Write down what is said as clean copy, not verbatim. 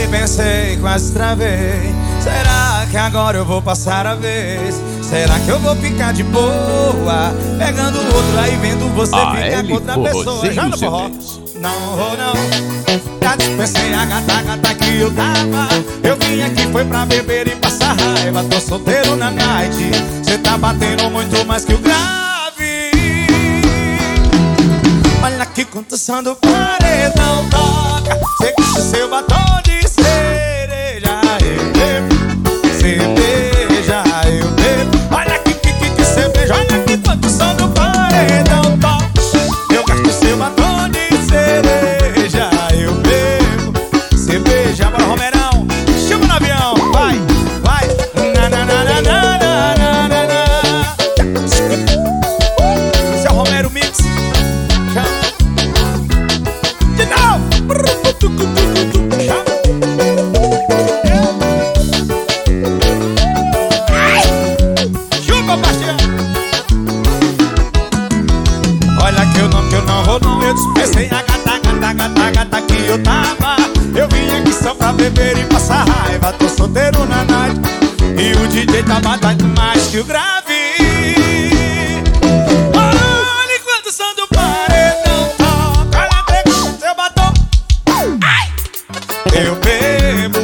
Aí pensei, quase travei. Será que agora eu vou passar a vez? Será que eu vou ficar de boa pegando outro aí vendo você ficar com outra pessoa? Já no forró? Não vou não. Já dispensei a gata que eu tava. Eu vim aqui foi pra beber e passar raiva. Tô solteiro na night. Cê tá batendo muito mais que o grave. Olha aqui condução do paredão toca. Cê quis seu batom de cereja. Eu bebo, cerveja, eu bebo. Olha aqui que cerveja. Olha aqui condução do paredão toca. Eu gasto seu batom de cereja. Eu bebo, cerveja. Bora, Romerão, chama no avião. Vai, vai. Na, na, na, na, na, na, na, na. Esse é o Romero Mix. De novo. Chupa, Bastião. Olha que eu não vou não. Eu dispensei a gata que eu tava. Eu vim aqui só pra beber e passar raiva. Tô solteiro na night e o DJ tá batendo mais que o grave. Olha quando o som do paredão toca. Olha seu batom. Ai! Eu bebo.